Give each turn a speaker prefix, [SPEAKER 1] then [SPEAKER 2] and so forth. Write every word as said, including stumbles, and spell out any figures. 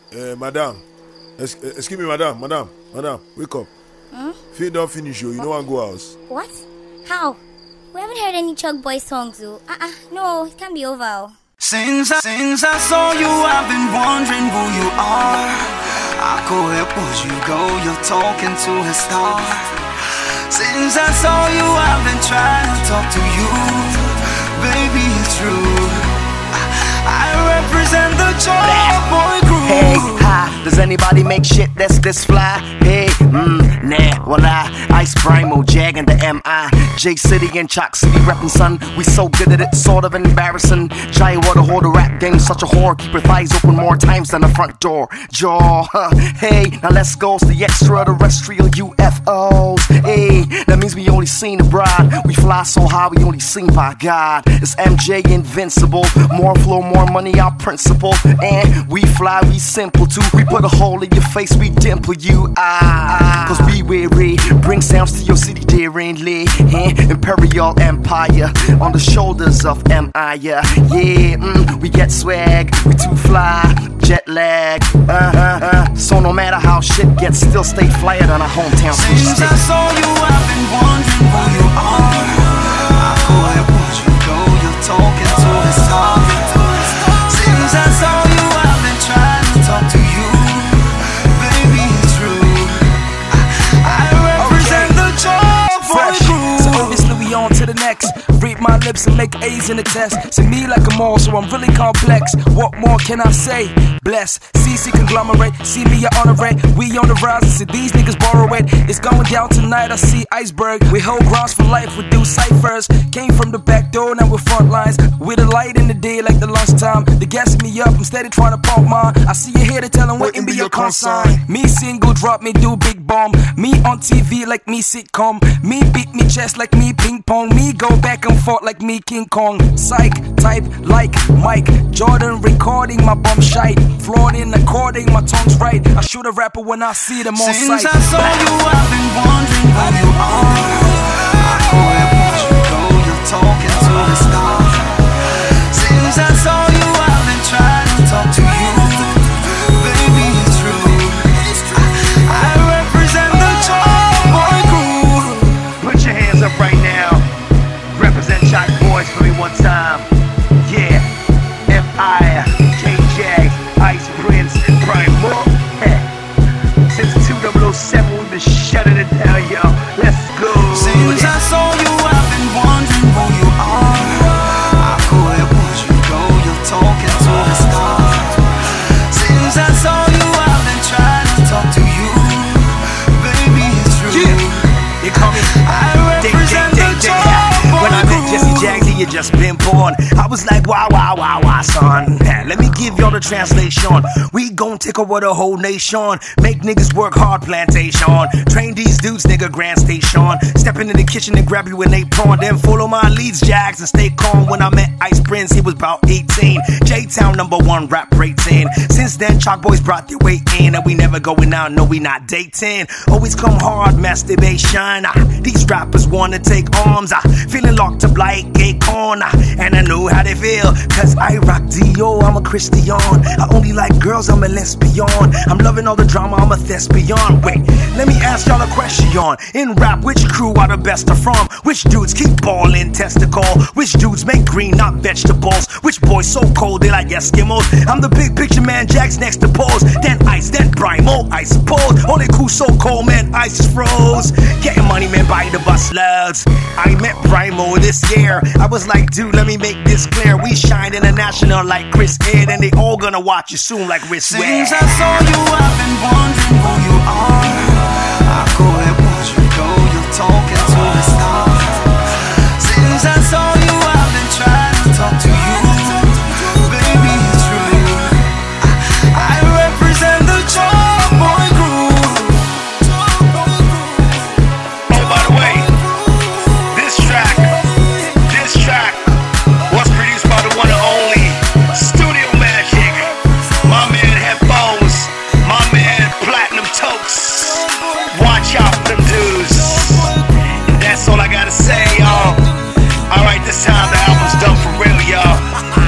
[SPEAKER 1] Uh, madam, es excuse me, madam, madam, madam, wake up.
[SPEAKER 2] Huh?
[SPEAKER 1] Feed don't finish you, you know I go house.
[SPEAKER 2] What? How? We haven't heard any Chuck Boy songs though. Uh-uh, no, it can't be over.
[SPEAKER 3] Since I, since I saw you, I've been wondering who you are. I go, where would you go? You're talking to a star. Since I saw you, I've been trying to talk to you. Baby, it's true. I represent the Chuck Boy crew.
[SPEAKER 4] Hey, hi, does anybody make shit that's this fly? Hey, mmm, nah, well I Ice Primo, Jag and the M I J City and Chalk City reppin' son. We so good at it, sort of embarrassing. Giant water hold the rap game, such a whore. Keep your thighs open more times than the front door. Jaw, huh. Hey, now let's go to the extraterrestrial U F Os. Hey, that means we only seen the bride. We fly so high, we only seen by God. It's M J invincible. More flow, more money, our principle. And we fly, we simple too. We put a hole in your face, we dimple you. Ah, cause be weary. Bring sounds to your city, daringly. Eh? Imperial Empire on the shoulders of M I. Yeah, mm, we get swag, we too fly, jet lag. Uh, uh, uh. So no matter how shit gets, still stay flyer than our hometown.
[SPEAKER 3] Since I saw you, I've been wondering who you are. I go, where would you go? You're talking to the star. Since I saw you, I've been trying to talk to you. Baby, it's true. I, I represent okay. the Chuck Boy crew.
[SPEAKER 5] So obviously we on to the next. Read my lips and make A's in the test. See me like a mall, so I'm really complex. What more can I say? Bless, C C conglomerate. See me on the red, we on the rise. See these niggas borrow it. It's going down tonight, I see iceberg. We hold grounds for life, we do ciphers. Came from the back door, now we're front lines. With a light in the day like the lunchtime. They gassing me up, I'm steady trying to pump mine. I see you here to tell them what can be your consign. Me single drop, me do big bomb. Me on T V like me sitcom. Me beat me chest like me ping pong. Me go back and forth like me King Kong. Psych, type like Mike Jordan recording my bum shite. Flawed in according, my tongue's right. I shoot a rapper when I see them on
[SPEAKER 3] Since
[SPEAKER 5] sight.
[SPEAKER 3] I saw you, I've been wondering who you are. I go, where would you go? You're talking to the star. Since I saw you, I've been trying to talk to you. Baby, it's true. I, I represent the Chuck Boy crew.
[SPEAKER 4] Put your hands up right now. Represent Chuck Boys for me one time. Yeah, F I J J Ice Prince Primo. Since two thousand seven we've been shutting it down, yo. Let's go.
[SPEAKER 3] Since I saw you, I've been wondering who you are. I go, where would you go? You're talking to the star. Since I saw you, I've been trying to talk to you. Baby, it's true.
[SPEAKER 4] Yeah. You call me
[SPEAKER 3] I represent the Chuck Boy
[SPEAKER 4] When I met Jesse Jags, he had just been born. I was like, wow, wow, wow, wow, son. Let me give y'all the translation. We gon' take over the whole nation. Make niggas work hard, plantation. Train these dudes, nigga, Grand Station. Step into the kitchen and grab you an apron. Then follow my leads, Jags, and stay calm. When I met Ice Prince, he was about eighteen. J-Town number one rap rating. Since then, Chuck Boys brought their weight in. And we never going out, no, we not dating. Always come hard, masturbation. Ah, these rappers wanna take arms. Ah, feeling locked up like a corner. And I know how they feel, cause I rock Dio, I'm a Christian. I only like girls, I'm a lesbian. I'm loving all the drama, I'm a thespian. Wait, let me ask y'all a question. In rap, which crew are the best are from? Which dudes keep ballin' testicle? Which dudes make green, not vegetables? Which boys so cold, they like Eskimos? I'm the big picture man, Jack's next to pose. Then Ice, then Primo, I suppose. Only cool so cold, man, Ice is froze. Getting money, man, by the bus slugs. I met Primo this year. I was like, dude, let me make this clear. We shine international like Chris Ed, and they all gonna watch you soon like Riz Ware.
[SPEAKER 3] Since I saw you, I've been wondering who you are. I go, where would you go? You're talking to the star. Since I saw you, I've been trying to talk to you. Baby, it's true. I, I represent the Chuck Boy crew.
[SPEAKER 4] Oh, by the way, this track, this track was produced by the one and only Studio Magic. My man Headphones, my man Platinum Totes. Watch out for them dudes. And that's all I gotta say, y'all. Alright, this time the album's done for real, y'all.